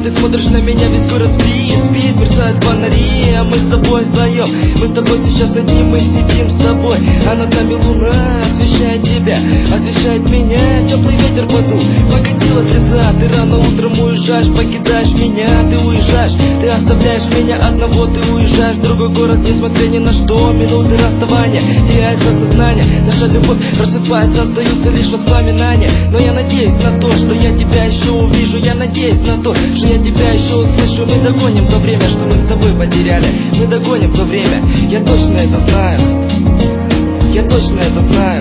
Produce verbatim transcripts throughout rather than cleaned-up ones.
ты смотришь на меня, весь город спит, спит, мерцают фонари, а мы с тобой вдвоем. Мы с тобой сейчас одни, мы сидим с тобой, а над нами луна освещает тебя, освещает меня. Теплый ветер подул, покатила слеза. Ты рано утром уезжаешь, покидаешь меня. Ты уезжаешь, ты оставляешь меня одного. Ты уезжаешь в другой город, несмотря ни на что. Минуты расставания, теряется сознание. Наша любовь просыпается, остаются лишь воспоминания. Но я надеюсь на то, что я тебя еще увижу. Я надеюсь на то, что я тебя еще услышу. Мы догоним то время, что мы с тобой потеряли. Мы догоним то время, я точно это знаю. Я точно это знаю.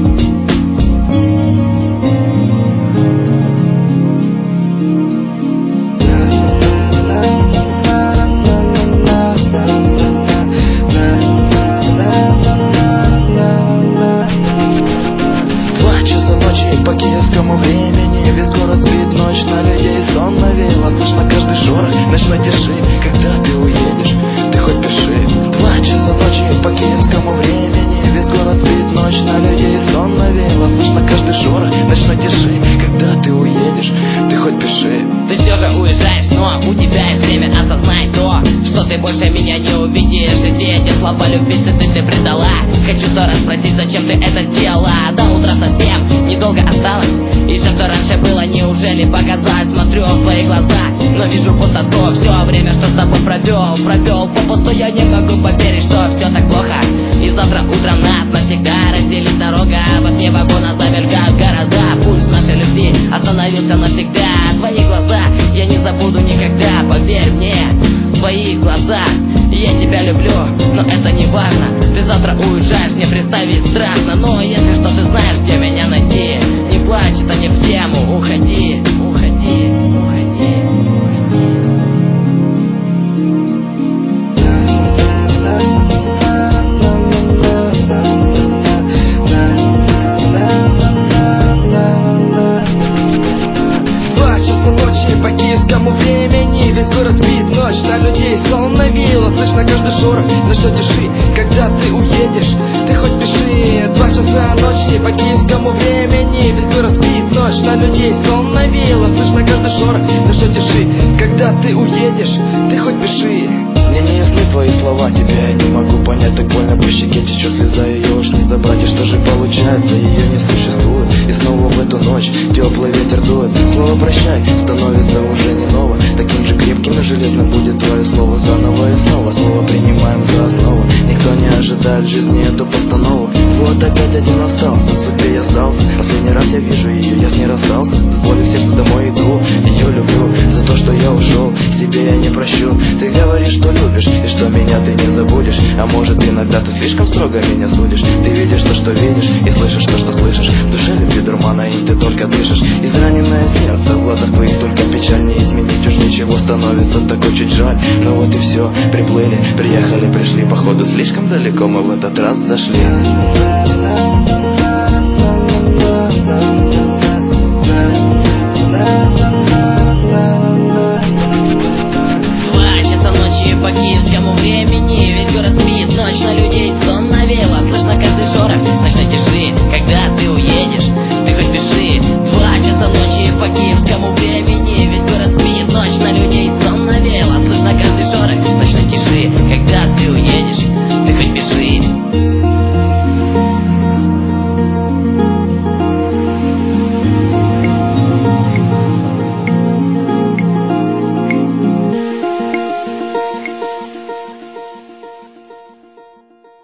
Два часа ночи по киевскому времени, весь город спит, ночь на людей сон навеяла. Слышно каждый шорох ночной тиши, когда ты уедешь, ты хоть пиши. Два часа ночи по киевскому времени, весь город спит, ночь на людей сон навеяла. Слышно каждый шорох ночной тиши, когда ты уедешь, ты хоть пиши. Ты все же уезжаешь, но у тебя есть время осознать то, что ты больше меня не увидишь. И все эти слова любви ты, ты предала. Хочу сто раз спросить, зачем ты это сделала. До утра совсем недолго осталось, и все, что раньше было, неужели показалось? Смотрю в твои глаза, но вижу пустоту. Все время, что с тобой провел, провел попусту. Я не могу поверить, что все так плохо. И завтра утром нас навсегда разделит дорога. В окне вагона замелькают города. Пульс нашей любви остановился навсегда. Твои глаза я не забуду никогда. Поверь мне, твои глаза. Я тебя люблю, но это не важно. Ты завтра уезжаешь, мне представить страшно. Но если что, ты знаешь, где меня найти. Не плачь, это не в тему. Уходи, уходи, уходи, уходи. Два часа ночи по киевскому времени, весь город спит, ночь на людей сон навеяла. Слышно каждый шорох, но что тиши, когда ты уедешь, ты хоть пиши. Два часа ночи по киевскому времени, весь город спит, ночь на людей сон навеяла. Слышно каждый шорох, но что тиши, когда ты уедешь, ты хоть пиши. Мне не ясны твои слова, тебя я не могу понять. Так больно по щеке течет слеза, ее уж не забрать. И что же получается, ее не существует. И снова в эту ночь теплый ветер дует. Слово прощай становится уже не ново. Таким же крепким и железным будет твое слово. Заново и снова слово принимаем за основу. Никто не ожидает в жизни эту постанову. Вот опять один остался, судьбе я сдался. Последний раз я вижу ее, я с ней расстался. С болью в сердце домой иду, ее люблю. За то, что я ушел, себе я не прощу. Ты говоришь, что любишь, и что меня ты не забудешь. А может, иногда ты слишком строго меня судишь. Ты видишь то, что видишь, и слышишь то, что слышишь. В душе любви дурмана, и ты только дышишь. Израненное сердце, в глазах твоих только печаль. Не изменить уж ничего, становится так очень жаль. Ну вот и все, приплыли, приехали, пришли. Походу слишком далеко мы в этот раз зашли. Два часа ночи по киевскому времени, весь город спит, ночь на людей